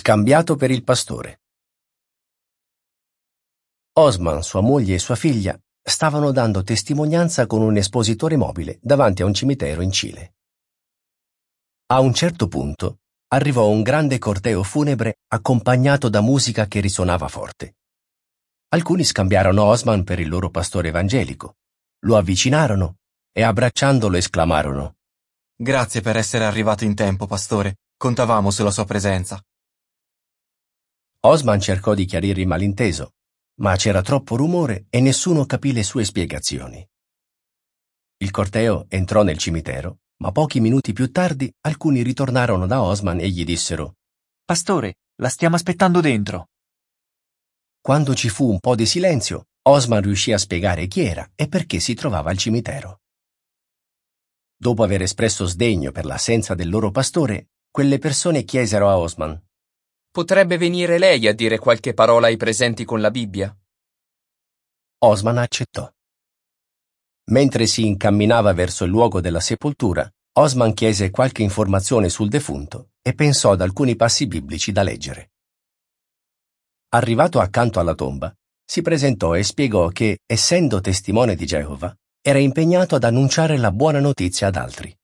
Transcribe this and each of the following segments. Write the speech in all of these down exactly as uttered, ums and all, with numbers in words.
Scambiato per il pastore. Osman, sua moglie e sua figlia stavano dando testimonianza con un espositore mobile davanti a un cimitero in Cile. A un certo punto arrivò un grande corteo funebre accompagnato da musica che risuonava forte. Alcuni scambiarono Osman per il loro pastore evangelico, lo avvicinarono e abbracciandolo esclamarono: «Grazie per essere arrivato in tempo, pastore. Contavamo sulla sua presenza». Osman cercò di chiarire il malinteso, ma c'era troppo rumore e nessuno capì le sue spiegazioni. Il corteo entrò nel cimitero, ma pochi minuti più tardi alcuni ritornarono da Osman e gli dissero: «Pastore, la stiamo aspettando dentro». Quando ci fu un po' di silenzio, Osman riuscì a spiegare chi era e perché si trovava al cimitero. Dopo aver espresso sdegno per l'assenza del loro pastore, quelle persone chiesero a Osman: «Potrebbe venire lei a dire qualche parola ai presenti con la Bibbia?» Osman accettò. Mentre si incamminava verso il luogo della sepoltura, Osman chiese qualche informazione sul defunto e pensò ad alcuni passi biblici da leggere. Arrivato accanto alla tomba, si presentò e spiegò che, essendo testimone di Geova, era impegnato ad annunciare la buona notizia ad altri.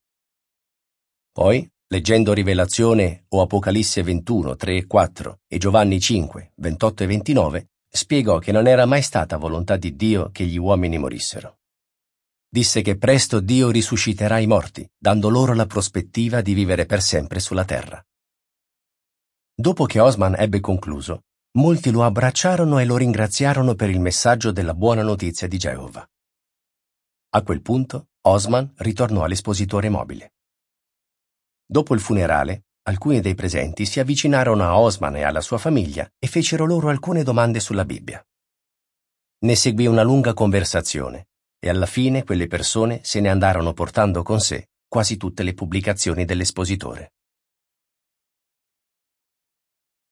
Poi, leggendo Rivelazione o Apocalisse ventuno, tre e quattro e Giovanni cinque, ventotto e ventinove, spiegò che non era mai stata volontà di Dio che gli uomini morissero. Disse che presto Dio risusciterà i morti, dando loro la prospettiva di vivere per sempre sulla terra. Dopo che Osman ebbe concluso, molti lo abbracciarono e lo ringraziarono per il messaggio della buona notizia di Geova. A quel punto, Osman ritornò all'espositore mobile. Dopo il funerale, alcuni dei presenti si avvicinarono a Osman e alla sua famiglia e fecero loro alcune domande sulla Bibbia. Ne seguì una lunga conversazione e alla fine quelle persone se ne andarono portando con sé quasi tutte le pubblicazioni dell'espositore.